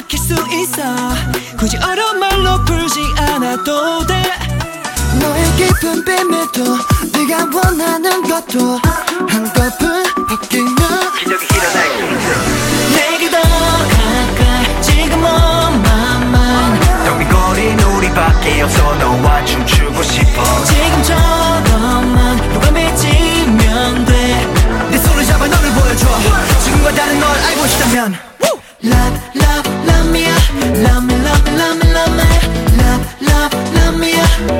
느낄 수 있어. 굳이 어려운 말로 풀지 않아도 돼. 너의 깊은 비밀도 네가 원하는 것도 한꺼풀 바뀌면 기적이 일어날 수 내게 더 가까이 지금 on my mind. 더위거린 우리밖에 없어. 너와 춤추고 싶어. 지금처럼만 유감해지면 돼. 내 손을 잡아 너를 보여줘. 지금과 다른 널 알고 싶다면 Love, love, love me, love me, love me, love me, love me, love, love, love me,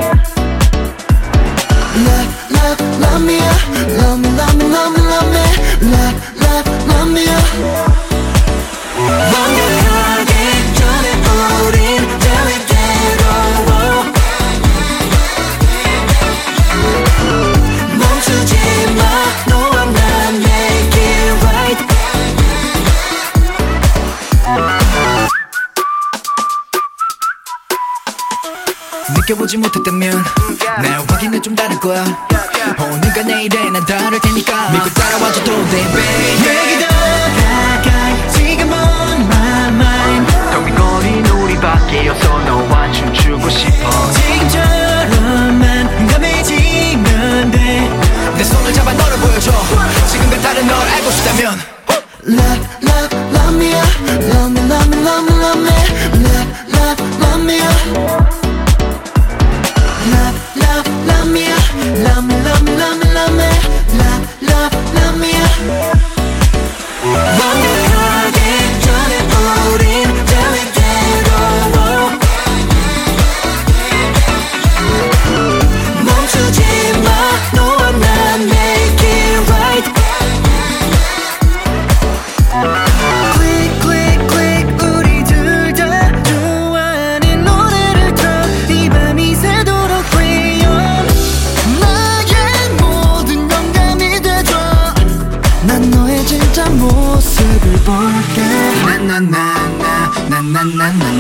Love, love, love me, love me, love me, love me, love me, love, love, love me. 완벽하게 전해 우린 계획대로 멈추지 마. 너와 난 make it right. 느껴보지 못했다면 날 확인해 좀 다를 거야. 오늘과 내일에 난 다를 테니까 믿고 따라와줘도 돼 baby. 내게 더 가까이 지금 on my mind. 더위거린 우리밖에 없어. 너와 춤추고 싶어. 지금처럼만 민감해지면 돼. 내 손을 잡아 너를 보여줘. 지금과 다른 널 알고 싶다면 Love, love, love me, love me, love me, love me, love me, love, love, love me. Love, love, love me, love me, love me, love me, love me, love, love, love me. 완벽하게 전해 우린 계획대로 멈추지 마. 너와 난 make it right. Click, click, click. 우리 둘 다 좋아하는 노래를 틀어. 이 밤이 새도록 play on. 나의 모든 영감이 되줘. 난 너의 진짜 모습을 볼게. 나나나나 나나나나